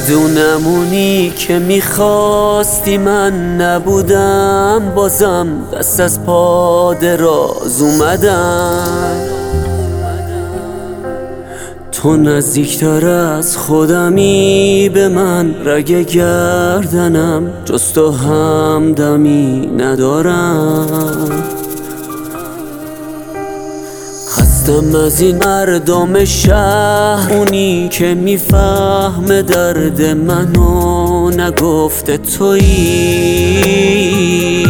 میدونمونی که میخواستی من نبودم، بازم دست از پا دراز اومدم. تو نزدیکتر از خودمی به من، رگ گردنم جز تو همدمی ندارم. خستم از این مردم شهر، اونی که میفهمه درد منو نگفته تویی،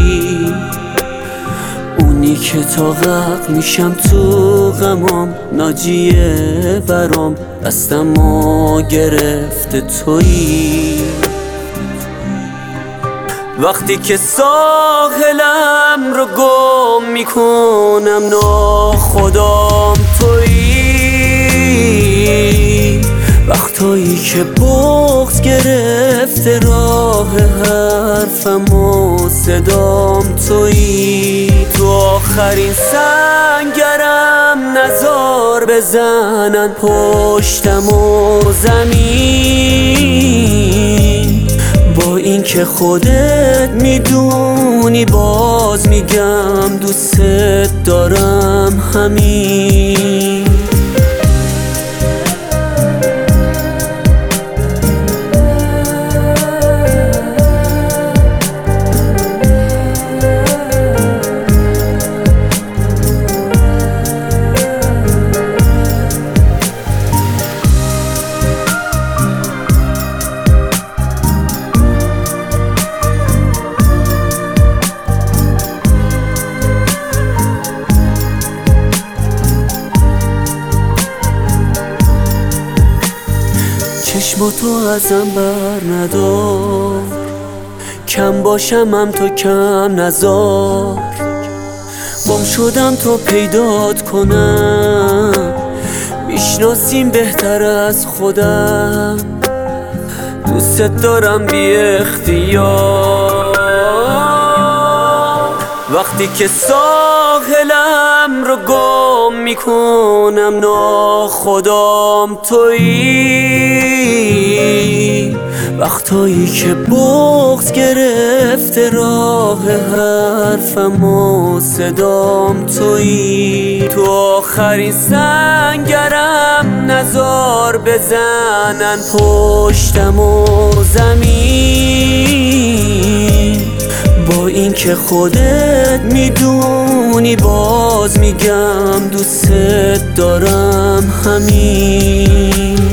اونی که طاقت میشم تو غمام، ناجیه برام دستمو گرفته تویی. وقتی که ساحلم رو گم میکنم ناخودم تویی، وقتایی که بغض گرفته راه حرفم و صدام تویی. تو آخرین سنگرم نزار بزنن پشتم و زمین، با این که خودت میدونی باز میگم دوست دارم همین. چشماتو ازم بر ندار، کم باشم هم تو کم نزار. گم شدم تو پیدات کنم، میشناسیم بهتر از خودم. دوست دارم بی اختیار، وقتی که ساحلم رو گم میکنم ناخودم تویی، وقتایی که بغض گرفته راه حرفم و صدام تویی. تو آخرین سنگرم نزار بزنن پشتم و زمین، با این که خودت میدونی باز میگم دوست دارم همین.